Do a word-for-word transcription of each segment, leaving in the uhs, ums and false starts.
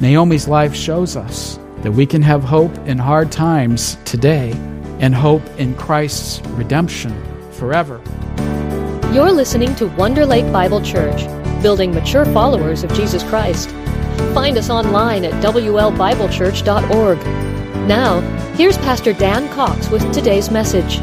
Naomi's life shows us that we can have hope in hard times today and hope in Christ's redemption forever. You're listening to Wonder Lake Bible Church, building mature followers of Jesus Christ. Find us online at w l bible church dot org. Now, here's Pastor Dan Cox with today's message.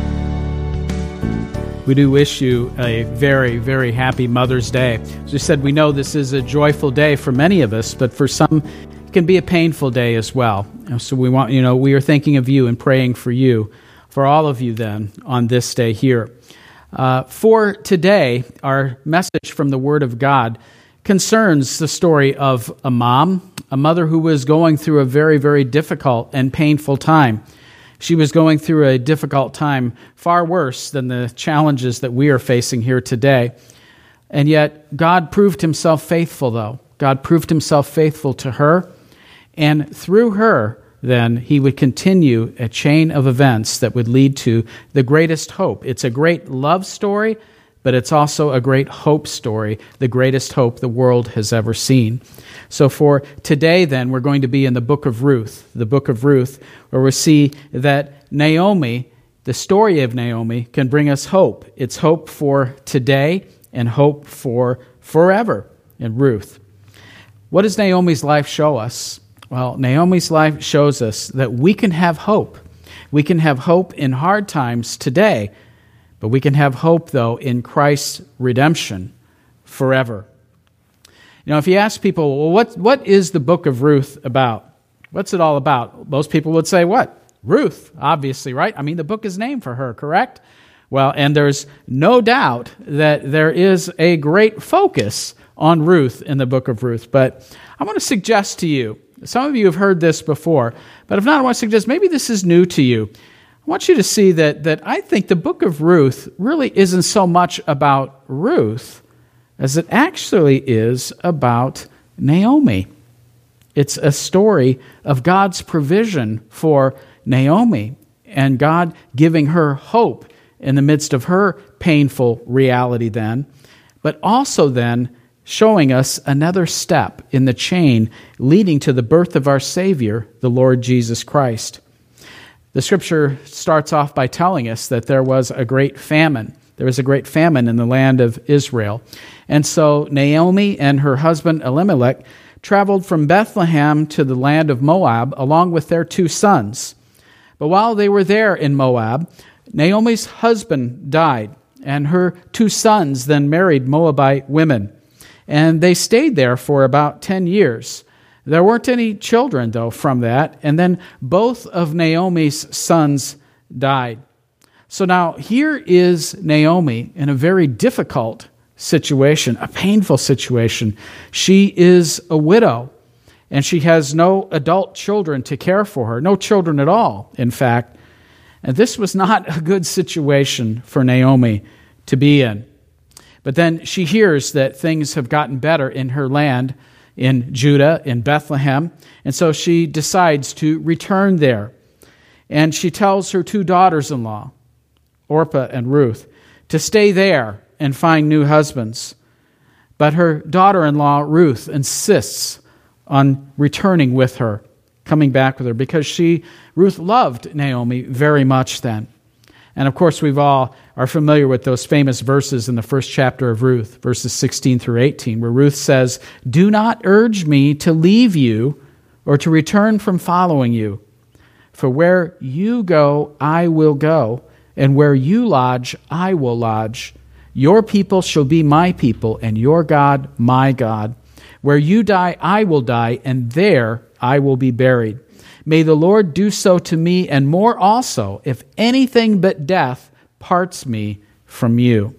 We do wish you a very, very happy Mother's Day. As we said, we know this is a joyful day for many of us, but for some, it can be a painful day as well. So we want, you know, we are thinking of you and praying for you, for all of you then, on this day here. Uh, for today, our message from the Word of God concerns the story of a mom, a mother who was going through a very, very difficult and painful time. She was going through a difficult time, far worse than the challenges that we are facing here today. And yet, God proved himself faithful, though. God proved himself faithful to her, and through her, then, he would continue a chain of events that would lead to the greatest hope. It's a great love story, but it's also a great hope story, the greatest hope the world has ever seen. So for today, then, we're going to be in the book of Ruth, the book of Ruth, where we see that Naomi, the story of Naomi, can bring us hope. It's hope for today and hope for forever in Ruth. What does Naomi's life show us? Well, Naomi's life shows us that we can have hope. We can have hope in hard times today, but we can have hope, though, in Christ's redemption forever. You know, if you ask people, well, what, what is the book of Ruth about? What's it all about? Most people would say, what? Ruth, obviously, right? I mean, the book is named for her, correct? Well, and there's no doubt that there is a great focus on Ruth in the book of Ruth. But I want to suggest to you, some of you have heard this before, but if not, I want to suggest maybe this is new to you. I want you to see that, that I think the book of Ruth really isn't so much about Ruth as it actually is about Naomi. It's a story of God's provision for Naomi and God giving her hope in the midst of her painful reality then, but also then showing us another step in the chain leading to the birth of our Savior, the Lord Jesus Christ. The scripture starts off by telling us that there was a great famine. There was a great famine in the land of Israel. And so Naomi and her husband Elimelech traveled from Bethlehem to the land of Moab along with their two sons. But while they were there in Moab, Naomi's husband died, and her two sons then married Moabite women. And they stayed there for about ten years. There weren't any children, though, from that. And then both of Naomi's sons died. So now here is Naomi in a very difficult situation, a painful situation. She is a widow, and she has no adult children to care for her, no children at all, in fact. And this was not a good situation for Naomi to be in. But then she hears that things have gotten better in her land, in Judah, in Bethlehem, and so she decides to return there. And she tells her two daughters-in-law, Orpah and Ruth, to stay there and find new husbands. But her daughter-in-law, Ruth, insists on returning with her, coming back with her, because she, Ruth, loved Naomi very much then. And of course, we've all are familiar with those famous verses in the first chapter of Ruth, verses sixteen through eighteen, where Ruth says, "Do not urge me to leave you or to return from following you. For where you go, I will go, and where you lodge, I will lodge. Your people shall be my people, and your God my God. Where you die, I will die, and there I will be buried. May the Lord do so to me, and more also, if anything but death parts me from you."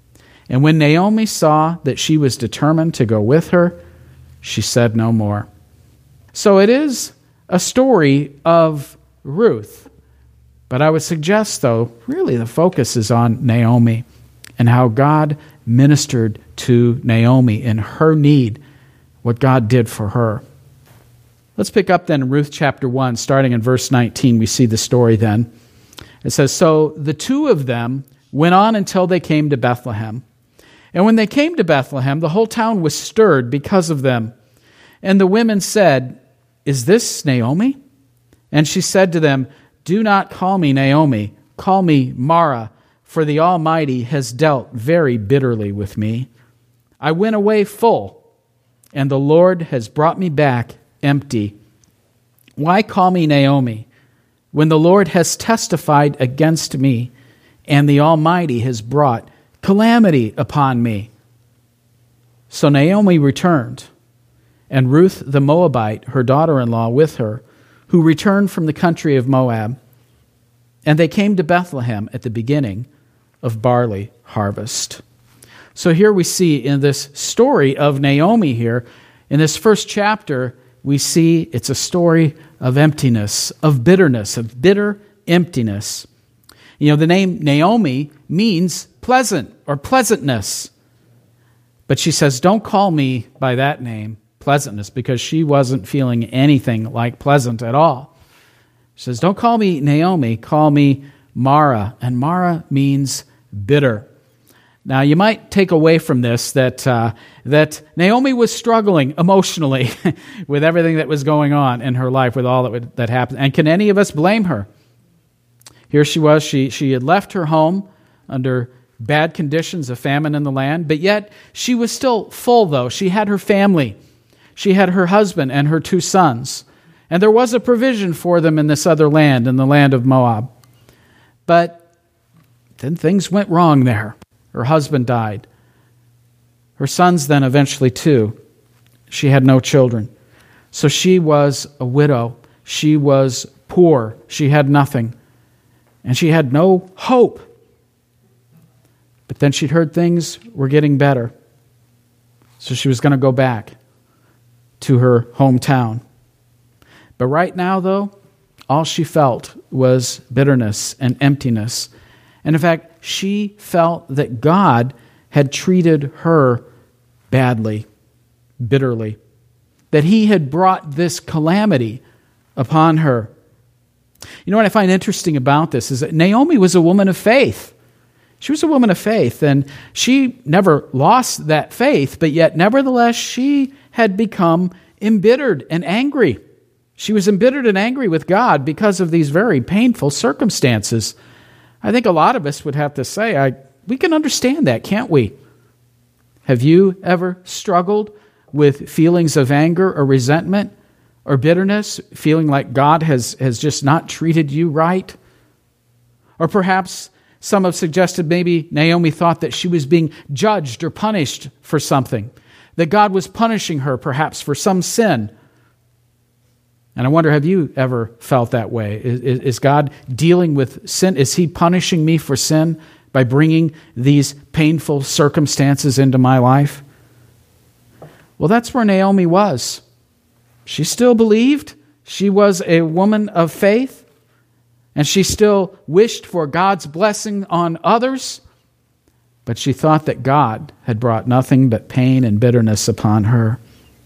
And when Naomi saw that she was determined to go with her, she said no more. So it is a story of Ruth. But I would suggest, though, really the focus is on Naomi and how God ministered to Naomi in her need, what God did for her. Let's pick up then in Ruth chapter one, starting in verse nineteen. We see the story then. It says, "So the two of them went on until they came to Bethlehem. And when they came to Bethlehem, the whole town was stirred because of them. And the women said, "Is this Naomi?" And she said to them, "Do not call me Naomi, call me Mara, for the Almighty has dealt very bitterly with me. I went away full, and the Lord has brought me back empty. Why call me Naomi, when the Lord has testified against me, and the Almighty has brought calamity upon me?" So Naomi returned, and Ruth the Moabite, her daughter-in-law, with her, who returned from the country of Moab. And they came to Bethlehem at the beginning of barley harvest. So here we see in this story of Naomi here, in this first chapter, we see it's a story of emptiness, of bitterness, of bitter emptiness. You know, the name Naomi means pleasant or pleasantness. But she says, don't call me by that name, pleasantness, because she wasn't feeling anything like pleasant at all. She says, don't call me Naomi, call me Mara. And Mara means bitter. Now, you might take away from this that uh, that Naomi was struggling emotionally with everything that was going on in her life, with all that would, that happened. And can any of us blame her? Here she was, she, she had left her home under bad conditions of famine in the land, but yet she was still full, though. She had her family. She had her husband and her two sons. And there was a provision for them in this other land, in the land of Moab. But then things went wrong there. Her husband died. Her sons then eventually too. She had no children. So she was a widow. She was poor. She had nothing. And she had no hope. But then she'd heard things were getting better. So she was going to go back to her hometown. But right now, though, all she felt was bitterness and emptiness. And in fact, she felt that God had treated her badly, bitterly, that He had brought this calamity upon her. You know what I find interesting about this is that Naomi was a woman of faith. She was a woman of faith, and she never lost that faith, but yet nevertheless she had become embittered and angry. She was embittered and angry with God because of these very painful circumstances. I think a lot of us would have to say, I, we can understand that, can't we? Have you ever struggled with feelings of anger or resentment or bitterness, feeling like God has, has just not treated you right? Or perhaps some have suggested maybe Naomi thought that she was being judged or punished for something, that God was punishing her perhaps for some sin. And I wonder, have you ever felt that way? Is, is God dealing with sin? Is He punishing me for sin by bringing these painful circumstances into my life? Well, that's where Naomi was. She still believed. She was a woman of faith. And she still wished for God's blessing on others. But she thought that God had brought nothing but pain and bitterness upon her.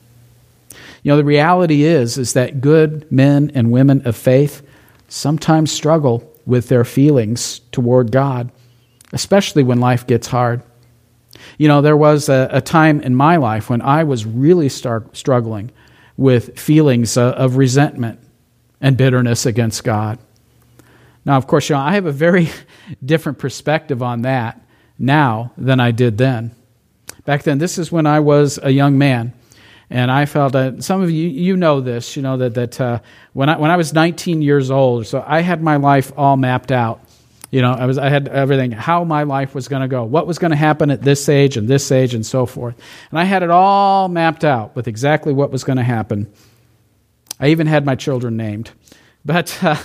You know, the reality is, is that good men and women of faith sometimes struggle with their feelings toward God, especially when life gets hard. You know, there was a, a time in my life when I was really start struggling with feelings uh, of resentment and bitterness against God. Now, of course, you know, I have a very different perspective on that now than I did then. Back then, this is when I was a young man. And I felt that some of you, you know this, you know, that that uh, when I when I was nineteen years old, so I had my life all mapped out. You know, I was I had everything, how my life was going to go, what was going to happen at this age and this age and so forth. And I had it all mapped out with exactly what was going to happen. I even had my children named. But uh,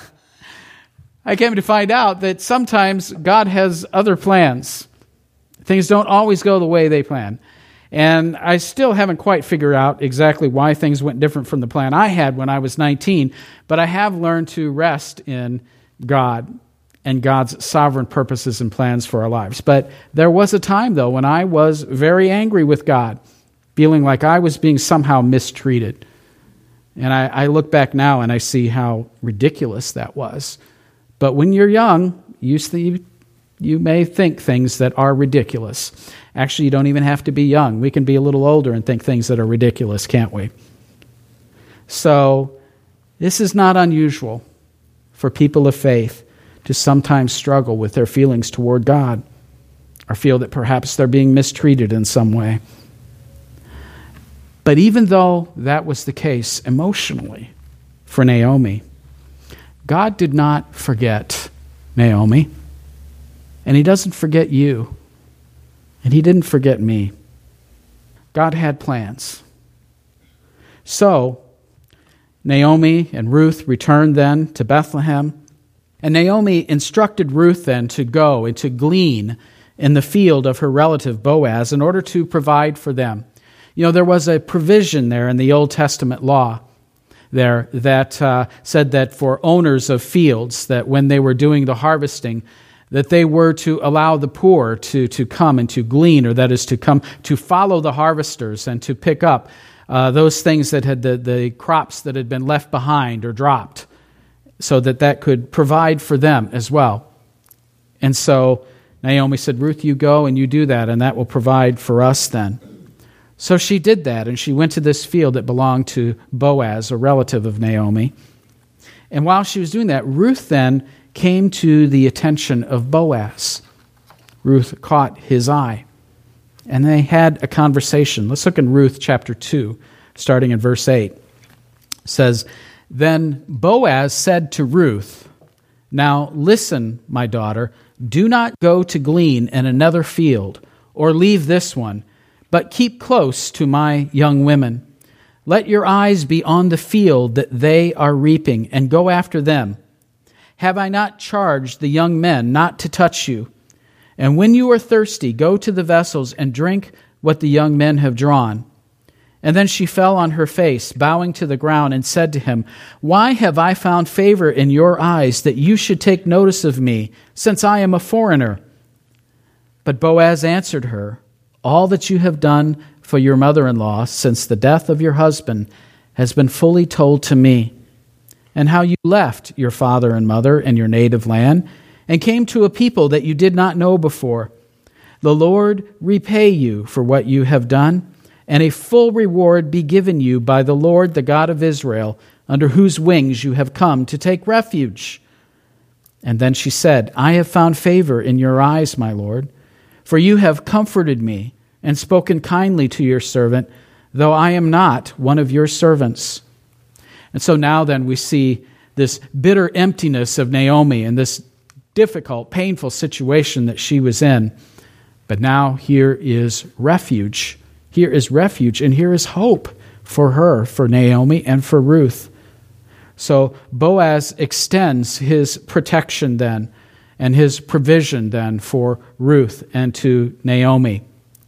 I came to find out that sometimes God has other plans. Things don't always go the way they plan. And I still haven't quite figured out exactly why things went different from the plan I had when I was nineteen, but I have learned to rest in God and God's sovereign purposes and plans for our lives. But there was a time, though, when I was very angry with God, feeling like I was being somehow mistreated. And I, I look back now and I see how ridiculous that was. But when you're young, you see, you may think things that are ridiculous. Actually, you don't even have to be young. We can be a little older and think things that are ridiculous, can't we? So This is not unusual for people of faith to sometimes struggle with their feelings toward God or feel that perhaps they're being mistreated in some way. But even though that was the case emotionally for Naomi, God did not forget Naomi, and He doesn't forget you, and He didn't forget me. God had plans. So, Naomi and Ruth returned then to Bethlehem, and Naomi instructed Ruth then to go and to glean in the field of her relative Boaz in order to provide for them. You know, there was a provision there in the Old Testament law there that uh, said that for owners of fields, that when they were doing the harvesting, that they were to allow the poor to, to come and to glean, or that is to come to follow the harvesters and to pick up uh, those things that had the, the crops that had been left behind or dropped, so that that could provide for them as well. And so Naomi said, Ruth, you go and you do that, and that will provide for us then. So she did that, and she went to this field that belonged to Boaz, a relative of Naomi. And while she was doing that, Ruth then came to the attention of Boaz. Ruth caught his eye, and they had a conversation. Let's look in Ruth chapter two, starting in verse eight. It says, Then Boaz said to Ruth, Now listen, my daughter, do not go to glean in another field, or leave this one, but keep close to my young women. Let your eyes be on the field that they are reaping, and go after them. Have I not charged the young men not to touch you? And when you are thirsty, go to the vessels and drink what the young men have drawn. And then she fell on her face, bowing to the ground, and said to him, Why have I found favor in your eyes that you should take notice of me, since I am a foreigner? But Boaz answered her, All that you have done for your mother-in-law since the death of your husband has been fully told to me, and how you left your father and mother and your native land and came to a people that you did not know before. The Lord repay you for what you have done, and a full reward be given you by the Lord, the God of Israel, under whose wings you have come to take refuge. And then she said, I have found favor in your eyes, my Lord, for you have comforted me and spoken kindly to your servant, though I am not one of your servants. And so now then we see this bitter emptiness of Naomi and this difficult, painful situation that she was in. But now here is refuge. Here is refuge, and here is hope for her, for Naomi, and for Ruth. So Boaz extends his protection then, and his provision then for Ruth and to Naomi.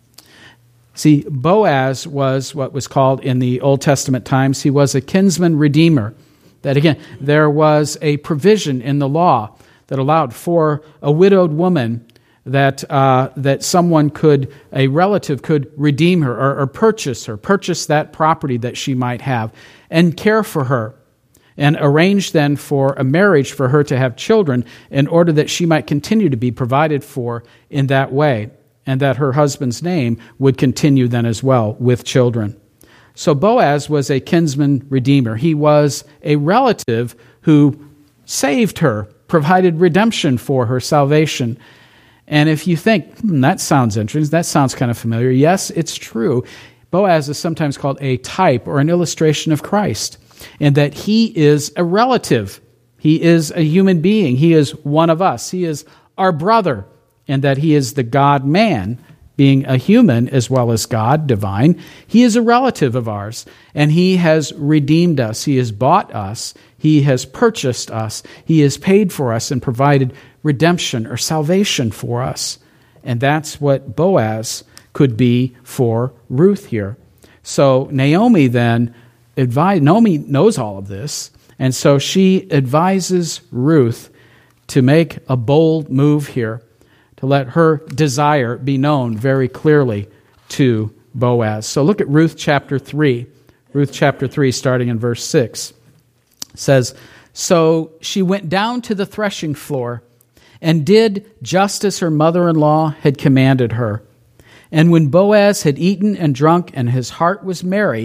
See, Boaz was what was called in the Old Testament times, he was a kinsman redeemer. That again, there was a provision in the law that allowed for a widowed woman that uh, that someone could, a relative could redeem her or, or purchase her, purchase that property that she might have and care for her and arrange then for a marriage for her to have children in order that she might continue to be provided for in that way, and that her husband's name would continue then as well with children. So Boaz was a kinsman redeemer. He was a relative who saved her, provided redemption for her salvation. And if you think, hmm, that sounds interesting, that sounds kind of familiar, yes, it's true. Boaz is sometimes called a type or an illustration of Christ, in that he is a relative. He is a human being. He is one of us. He is our brother, and that he is the God-man, being a human as well as God, divine. He is a relative of ours, and he has redeemed us. He has bought us. He has purchased us. He has paid for us and provided redemption or salvation for us. And that's what Boaz could be for Ruth here. So Naomi then advised, Naomi knows all of this, and so she advises Ruth to make a bold move here, to let her desire be known very clearly to Boaz. So look at Ruth chapter three. Ruth chapter three, starting in verse six. It says, So she went down to the threshing floor and did just as her mother-in-law had commanded her. And when Boaz had eaten and drunk and his heart was merry,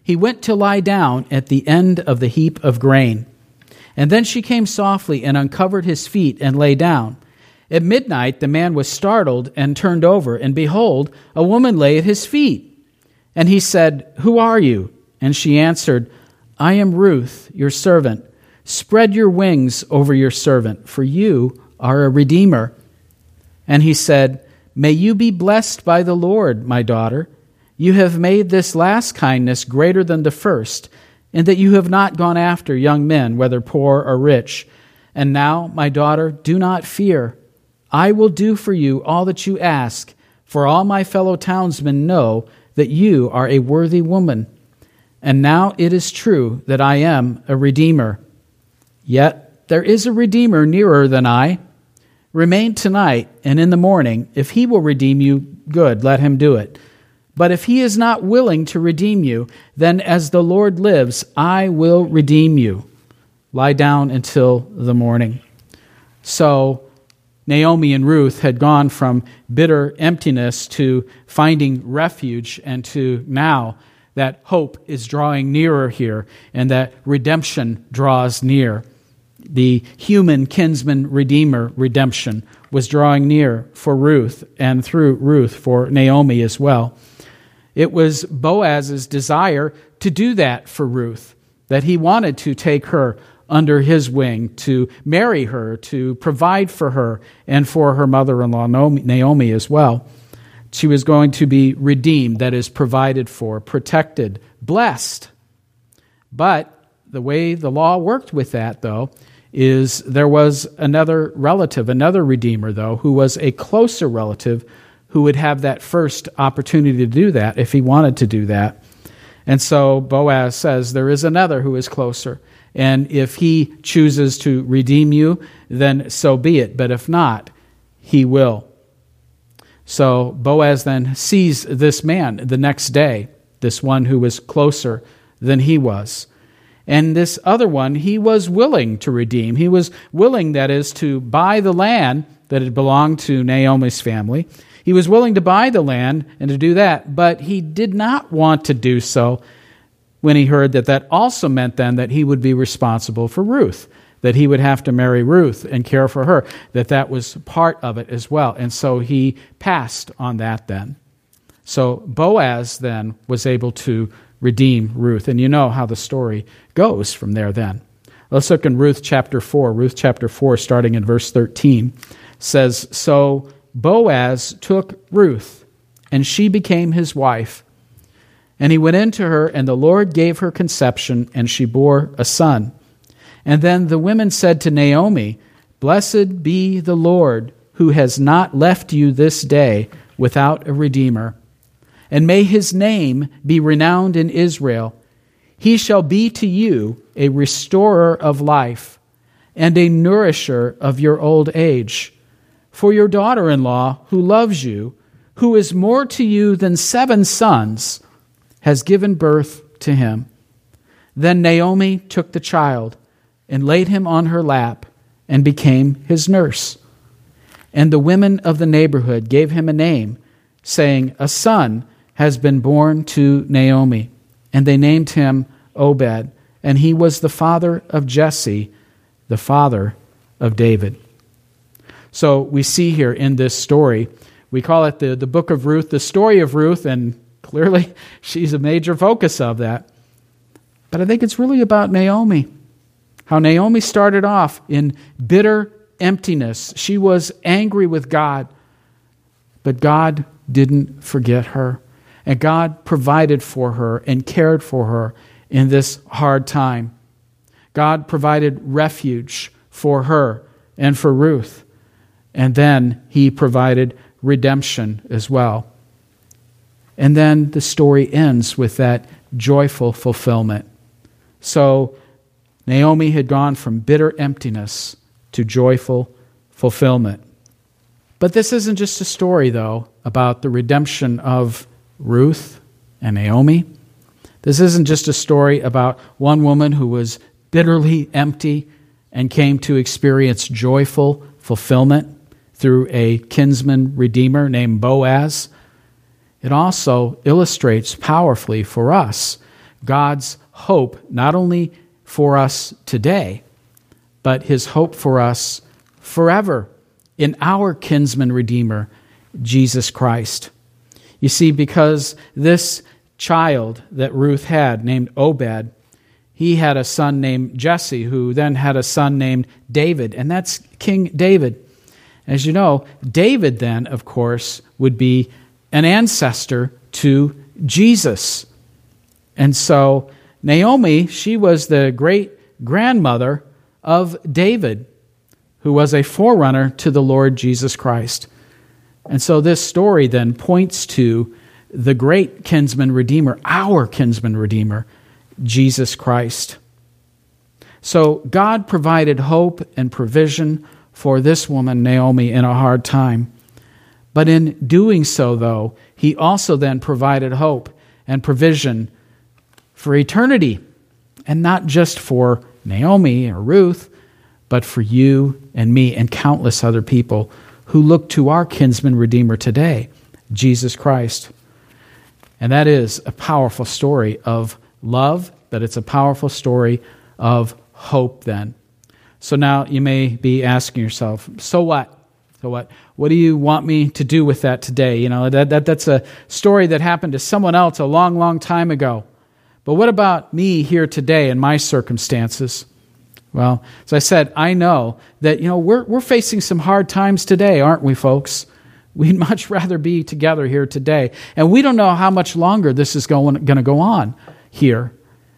he went to lie down at the end of the heap of grain. And then she came softly and uncovered his feet and lay down. At midnight the man was startled and turned over, and behold, a woman lay at his feet. And he said, "Who are you?" And she answered, "I am Ruth, your servant. Spread your wings over your servant, for you are a redeemer." And he said, "May you be blessed by the Lord, my daughter. You have made this last kindness greater than the first, in that you have not gone after young men, whether poor or rich. And now, my daughter, do not fear. I will do for you all that you ask, for all my fellow townsmen know that you are a worthy woman. And now it is true that I am a redeemer. Yet there is a redeemer nearer than I. Remain tonight, and in the morning, if he will redeem you, good, let him do it. But if he is not willing to redeem you, then as the Lord lives, I will redeem you. Lie down until the morning." So Naomi and Ruth had gone from bitter emptiness to finding refuge, and to now that hope is drawing nearer here, and that redemption draws near. The human kinsman redeemer redemption was drawing near for Ruth, and through Ruth for Naomi as well. It was Boaz's desire to do that for Ruth, that he wanted to take her under his wing, to marry her, to provide for her, and for her mother-in-law Naomi as well. She was going to be redeemed, that is, provided for, protected, blessed. But the way the law worked with that, though, is there was another relative, another redeemer, though, who was a closer relative who would have that first opportunity to do that if he wanted to do that. And so Boaz says, there is another who is closer. And if he chooses to redeem you, then so be it. But if not, he will. So Boaz then sees this man the next day, this one who was closer than he was. And this other one, he was willing to redeem. He was willing, that is, to buy the land that had belonged to Naomi's family. He was willing to buy the land and to do that, but he did not want to do so when he heard that that also meant then that he would be responsible for Ruth, that he would have to marry Ruth and care for her, that that was part of it as well. And so he passed on that then. So Boaz then was able to redeem Ruth. And you know how the story goes from there then. Let's look in Ruth chapter four. Ruth chapter four, starting in verse thirteen, says, "So Boaz took Ruth, and she became his wife. And he went in to her, and the Lord gave her conception, and she bore a son. And then the women said to Naomi, 'Blessed be the Lord, who has not left you this day without a redeemer. And may his name be renowned in Israel. He shall be to you a restorer of life, and a nourisher of your old age. For your daughter-in-law, who loves you, who is more to you than seven sons, has given birth to him.' Then Naomi took the child and laid him on her lap and became his nurse. And the women of the neighborhood gave him a name, saying, 'A son has been born to Naomi.' And they named him Obed, and he was the father of Jesse, the father of David." So we see here in this story, we call it the, the book of Ruth, the story of Ruth, and clearly she's a major focus of that. But I think it's really about Naomi. How Naomi started off in bitter emptiness. She was angry with God, but God didn't forget her. And God provided for her and cared for her in this hard time. God provided refuge for her and for Ruth. And then he provided redemption as well. And then the story ends with that joyful fulfillment. So Naomi had gone from bitter emptiness to joyful fulfillment. But this isn't just a story, though, about the redemption of Ruth and Naomi. This isn't just a story about one woman who was bitterly empty and came to experience joyful fulfillment through a kinsman redeemer named Boaz. It also illustrates powerfully for us God's hope, not only for us today, but his hope for us forever in our kinsman redeemer, Jesus Christ. You see, because this child that Ruth had, named Obed, he had a son named Jesse, who then had a son named David, and that's King David. As you know, David then, of course, would be an ancestor to Jesus. And so Naomi, she was the great-grandmother of David, who was a forerunner to the Lord Jesus Christ. And so this story then points to the great kinsman redeemer, our kinsman redeemer, Jesus Christ. So God provided hope and provision for this woman, Naomi, in a hard time. But in doing so, though, he also then provided hope and provision for eternity, and not just for Naomi or Ruth, but for you and me and countless other people who look to our kinsman redeemer today, Jesus Christ. And that is a powerful story of love, but it's a powerful story of hope then. So now you may be asking yourself, so what? So what? What do you want me to do with that today? You know, that, that that's a story that happened to someone else a long, long time ago. But what about me here today in my circumstances? Well, as I said, I know that, you know, we're we're facing some hard times today, aren't we, folks? We'd much rather be together here today. And we don't know how much longer this is going, going to go on here.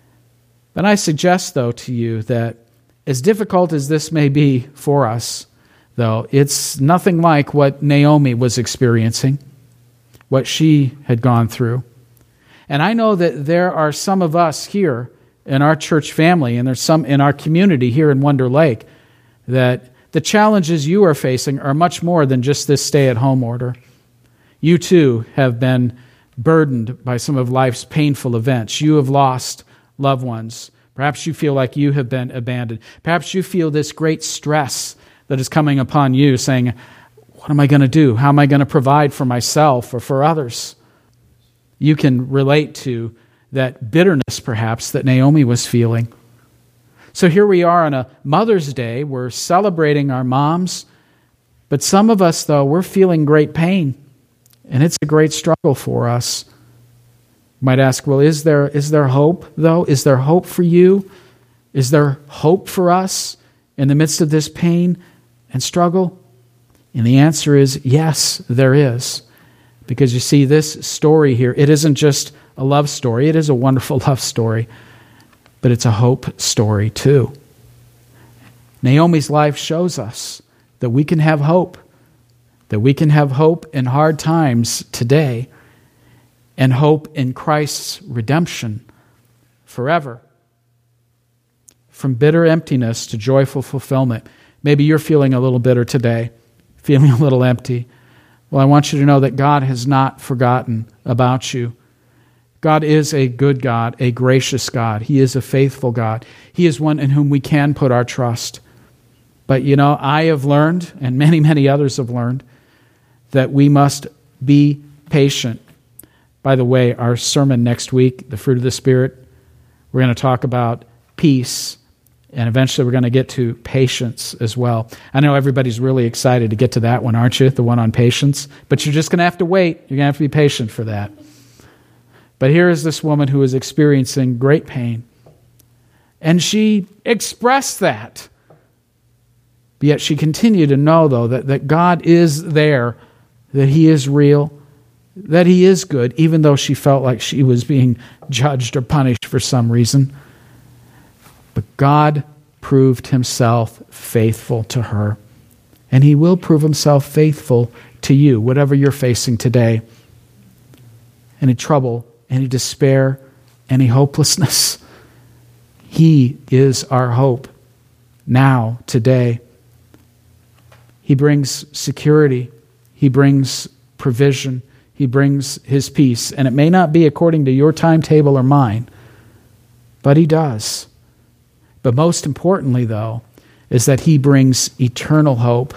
But I suggest, though, to you that as difficult as this may be for us, though, it's nothing like what Naomi was experiencing, what she had gone through. And I know that there are some of us here in our church family, and there's some in our community here in Wonder Lake, that the challenges you are facing are much more than just this stay-at-home order. You too have been burdened by some of life's painful events. You have lost loved ones. Perhaps you feel like you have been abandoned. Perhaps you feel this great stress that is coming upon you, saying, what am I going to do? How am I going to provide for myself or for others? You can relate to that bitterness, perhaps, that Naomi was feeling. So here we are on a Mother's Day. We're celebrating our moms. But some of us, though, we're feeling great pain. And it's a great struggle for us. You might ask, well, is there is there hope, though? Is there hope for you? Is there hope for us in the midst of this pain and struggle? And the answer is yes, there is. Because you see, this story here, it isn't just a love story. It is a wonderful love story. But it's a hope story too. Naomi's life shows us that we can have hope. That we can have hope in hard times today. And hope in Christ's redemption forever. From bitter emptiness to joyful fulfillment. Maybe you're feeling a little bitter today. Feeling a little empty. Well, I want you to know that God has not forgotten about you. God is a good God, a gracious God. He is a faithful God. He is one in whom we can put our trust. But, you know, I have learned, and many, many others have learned, that we must be patient. By the way, our sermon next week, The Fruit of the Spirit, we're going to talk about peace, and eventually we're going to get to patience as well. I know everybody's really excited to get to that one, aren't you? The one on patience. But you're just going to have to wait. You're going to have to be patient for that. But here is this woman who is experiencing great pain. And she expressed that. But yet she continued to know, though, that, that God is there, that He is real, that He is good, even though she felt like she was being judged or punished for some reason. But God proved Himself faithful to her. And He will prove Himself faithful to you, whatever you're facing today. Any trouble, any despair, any hopelessness. He is our hope now, today. He brings security. He brings provision. He brings His peace. And it may not be according to your timetable or mine, but He does. But most importantly, though, is that He brings eternal hope,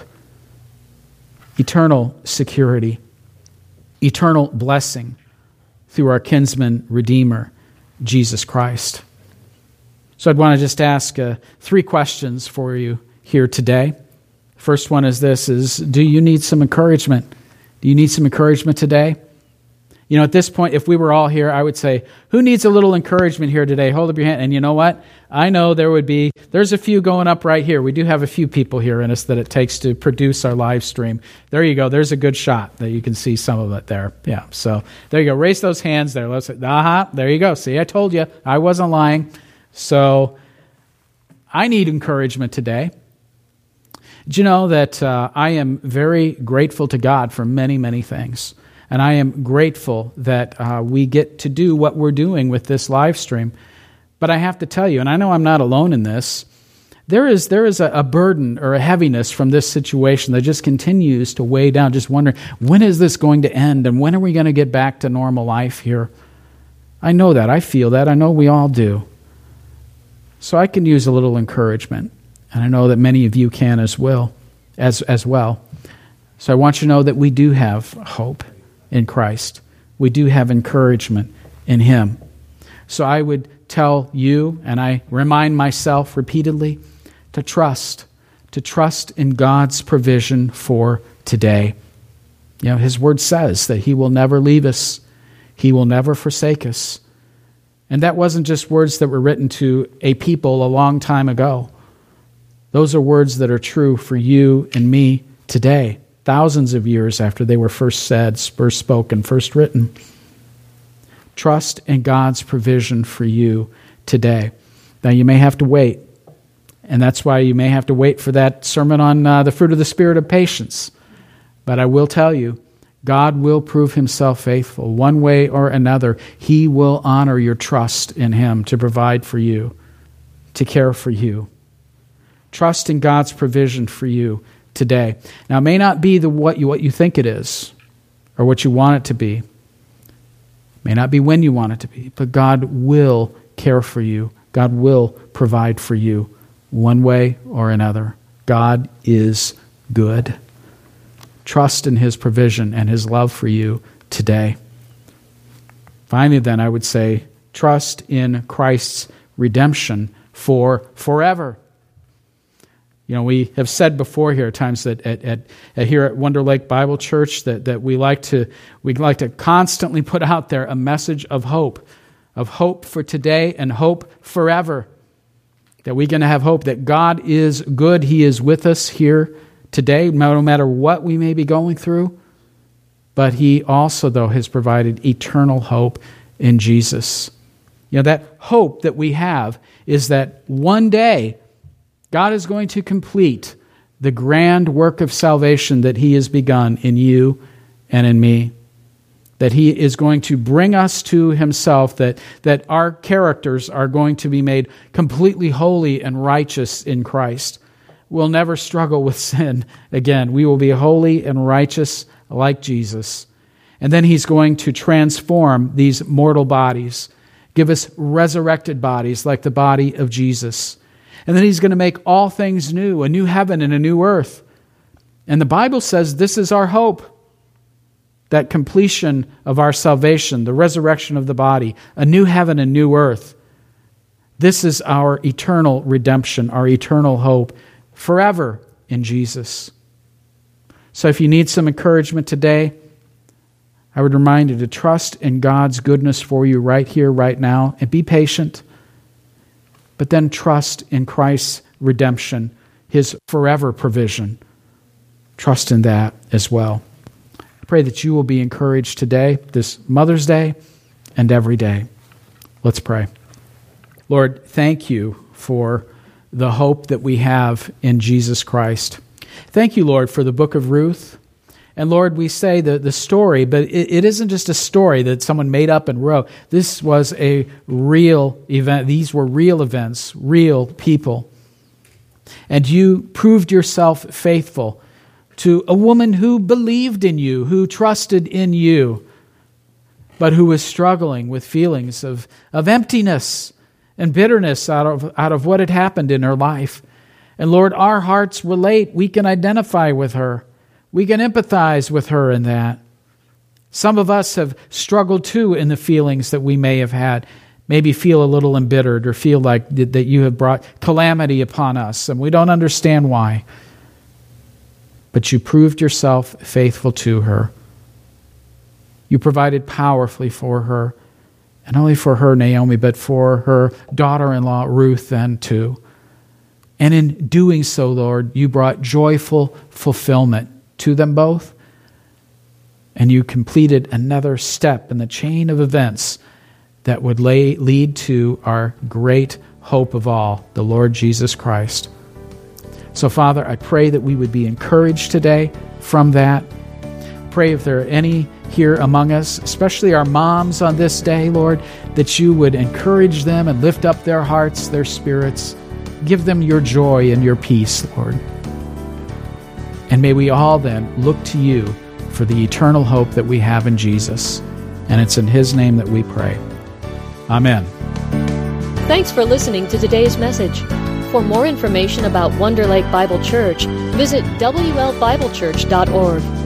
eternal security, eternal blessing through our kinsman Redeemer, Jesus Christ. So I'd want to just ask uh, three questions for you here today. First one is this, is do you need some encouragement? Do you need some encouragement today? You know, at this point, if we were all here, I would say, who needs a little encouragement here today? Hold up your hand. And you know what? I know there would be, there's a few going up right here. We do have a few people here in us that it takes to produce our live stream. There you go. There's a good shot that you can see some of it there. Yeah, so there you go. Raise those hands there. Let's, aha, there you go. See, I told you. I wasn't lying. So I need encouragement today. Do you know that uh, I am very grateful to God for many, many things. And I am grateful that uh, we get to do what we're doing with this live stream. But I have to tell you, and I know I'm not alone in this, there is there is a, a burden or a heaviness from this situation that just continues to weigh down, just wondering, when is this going to end? And when are we going to get back to normal life here? I know that. I feel that. I know we all do. So I can use a little encouragement. And I know that many of you can as well. As, as well. So I want you to know that we do have hope in Christ. We do have encouragement in Him. So I would tell you, and I remind myself repeatedly, to trust, to trust in God's provision for today. You know, His Word says that He will never leave us. He will never forsake us. And that wasn't just words that were written to a people a long time ago. Those are words that are true for you and me today, thousands of years after they were first said, first spoken, first written. Trust in God's provision for you today. Now, you may have to wait, and that's why you may have to wait for that sermon on uh, the fruit of the Spirit of patience. But I will tell you, God will prove Himself faithful. One way or another, He will honor your trust in Him to provide for you, to care for you. Trust in God's provision for you today. Now, it may not be the what you what you think it is, or what you want it to be. It may not be when you want it to be, but God will care for you. God will provide for you one way or another. God is good. Trust in His provision and His love for you today. Finally, then, I would say, trust in Christ's redemption for forever. You know, we have said before here at times that at, at, at here at Wonder Lake Bible Church that, that we like to we like to constantly put out there a message of hope, of hope for today and hope forever. That we're going to have hope that God is good. He is with us here today, no matter what we may be going through. But He also, though, has provided eternal hope in Jesus. You know, that hope that we have is that one day God is going to complete the grand work of salvation that He has begun in you and in me. That He is going to bring us to Himself, that, that our characters are going to be made completely holy and righteous in Christ. We'll never struggle with sin again. We will be holy and righteous like Jesus. And then He's going to transform these mortal bodies, give us resurrected bodies like the body of Jesus. And then He's going to make all things new, a new heaven and a new earth. And the Bible says this is our hope, that completion of our salvation, the resurrection of the body, a new heaven and new earth. This is our eternal redemption, our eternal hope, forever in Jesus. So if you need some encouragement today, I would remind you to trust in God's goodness for you right here, right now, and be patient. But then trust in Christ's redemption, His forever provision. Trust in that as well. I pray that you will be encouraged today, this Mother's Day, and every day. Let's pray. Lord, thank You for the hope that we have in Jesus Christ. Thank You, Lord, for the book of Ruth. And Lord, we say the, the story, but it, it isn't just a story that someone made up and wrote. This was a real event. These were real events, real people. And You proved Yourself faithful to a woman who believed in You, who trusted in You, but who was struggling with feelings of, of emptiness and bitterness out of, out of what had happened in her life. And Lord, our hearts relate. We can identify with her. We can empathize with her in that. Some of us have struggled too in the feelings that we may have had. maybe feel a little embittered or feel like that you have brought calamity upon us and we don't understand why. But you proved yourself faithful to her. You provided powerfully for her, and not only for her, Naomi, but for her daughter-in-law, Ruth, then too. And in doing so, Lord, you brought joyful fulfillment to them both, and you completed another step in the chain of events that would lay, lead to our great hope of all, the Lord Jesus Christ. So, Father, I pray that we would be encouraged today from that. Pray if there are any here among us, especially our moms on this day, Lord, that you would encourage them and lift up their hearts, their spirits. Give them your joy and your peace, Lord. And may we all then look to you for the eternal hope that we have in Jesus. And it's in his name that we pray. Amen. Thanks for listening to today's message. For more information about Wonder Lake Bible Church, visit W L Bible Church dot org.